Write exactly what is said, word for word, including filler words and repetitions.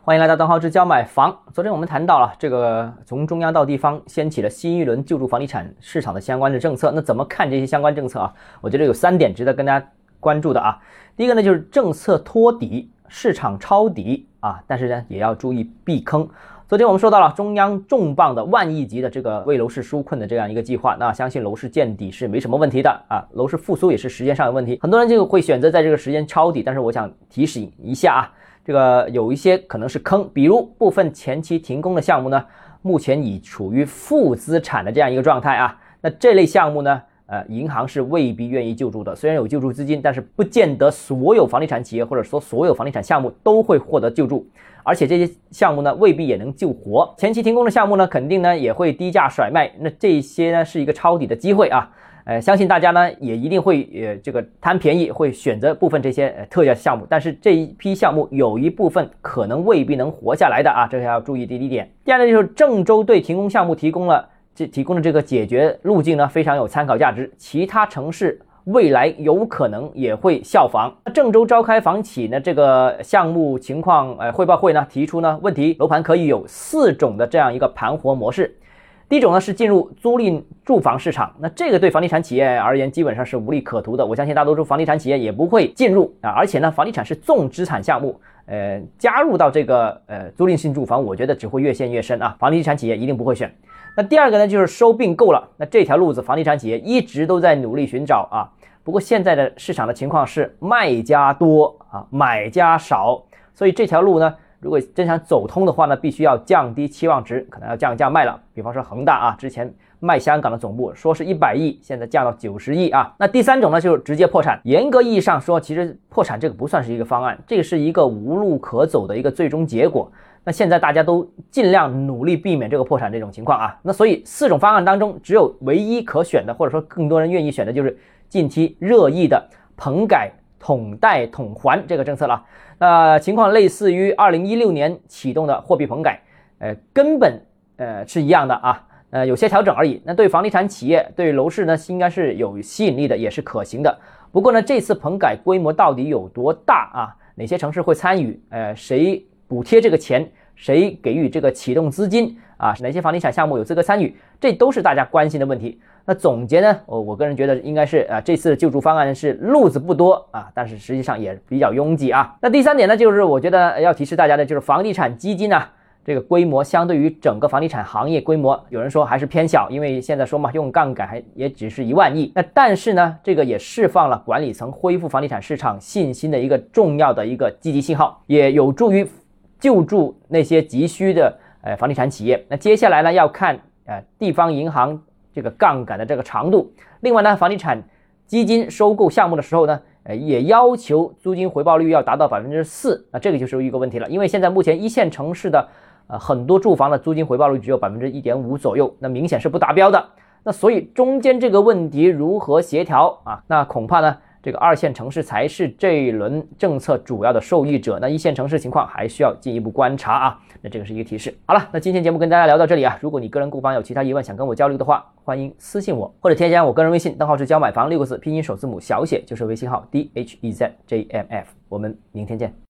欢迎来到邓浩之教买房。昨天我们谈到了这个从中央到地方掀起了新一轮救助房地产市场的相关的政策，那怎么看这些相关政策啊？我觉得有三点值得跟大家关注的啊。第一个呢就是政策托底，市场抄底啊，但是呢也要注意避坑。昨天我们说到了中央重磅的万亿级的这个为楼市纾困的这样一个计划，那相信楼市见底是没什么问题的啊，楼市复苏也是时间上有问题，很多人就会选择在这个时间抄底，但是我想提醒一下啊，这个有一些可能是坑，比如部分前期停工的项目呢，目前已处于负资产的这样一个状态啊，那这类项目呢，呃，银行是未必愿意救助的，虽然有救助资金，但是不见得所有房地产企业或者说所有房地产项目都会获得救助，而且这些项目呢未必也能救活。前期停工的项目呢，肯定呢也会低价甩卖，那这些呢是一个抄底的机会啊。呃，相信大家呢也一定会呃这个贪便宜，会选择部分这些呃特价项目，但是这一批项目有一部分可能未必能活下来的啊，这个要注意的第一点。第二呢，就是郑州对停工项目提供了这提供的这个解决路径呢，非常有参考价值，其他城市未来有可能也会效仿。郑州召开房企呢这个项目情况呃汇报会呢，提出呢问题楼盘可以有四种的这样一个盘活模式。第一种呢是进入租赁住房市场，那这个对房地产企业而言基本上是无利可图的，我相信大多数房地产企业也不会进入啊，而且呢房地产是重资产项目，呃加入到这个呃租赁性住房，我觉得只会越陷越深啊，房地产企业一定不会选。那第二个呢就是收并购了，那这条路子房地产企业一直都在努力寻找啊，不过现在的市场的情况是卖家多啊，买家少，所以这条路呢如果真想走通的话呢，必须要降低期望值，可能要降价卖了。比方说恒大啊，之前卖香港的总部说是一百亿，现在降到九十亿啊。那第三种呢，就是直接破产。严格意义上说，其实破产这个不算是一个方案，这个是一个无路可走的一个最终结果。那现在大家都尽量努力避免这个破产这种情况啊。那所以四种方案当中，只有唯一可选的，或者说更多人愿意选的，就是近期热议的棚改统贷统还这个政策了。呃，情况类似于二零一六年启动的货币棚改，呃，根本呃是一样的啊，呃，有些调整而已。那对房地产企业、对楼市呢，应该是有吸引力的，也是可行的。不过呢，这次棚改规模到底有多大啊？哪些城市会参与？呃，谁补贴这个钱？谁给予这个启动资金啊？哪些房地产项目有资格参与？这都是大家关心的问题。那总结呢，我我个人觉得应该是啊，这次的救助方案是路子不多啊，但是实际上也比较拥挤啊。那第三点呢，就是我觉得要提示大家的就是房地产基金啊，这个规模相对于整个房地产行业规模，有人说还是偏小，因为现在说嘛，用杠杆还也只是一万亿。那但是呢，这个也释放了管理层恢复房地产市场信心的一个重要的一个积极信号，也有助于救助那些急需的呃房地产企业。那接下来呢，要看呃地方银行这个杠杆的这个长度。另外呢，房地产基金收购项目的时候呢，呃也要求租金回报率要达到 百分之四， 那这个就是一个问题了，因为现在目前一线城市的呃很多住房的租金回报率只有 百分之一点五 左右，那明显是不达标的。那所以中间这个问题如何协调啊？那恐怕呢这个二线城市才是这一轮政策主要的受益者，那一线城市情况还需要进一步观察啊。那这个是一个提示。好了，那今天节目跟大家聊到这里啊。如果你个人购房有其他疑问想跟我交流的话，欢迎私信我或者添加我个人微信，邓浩之教买房六个字拼音首字母小写就是微信号 D H E Z J M F。我们明天见。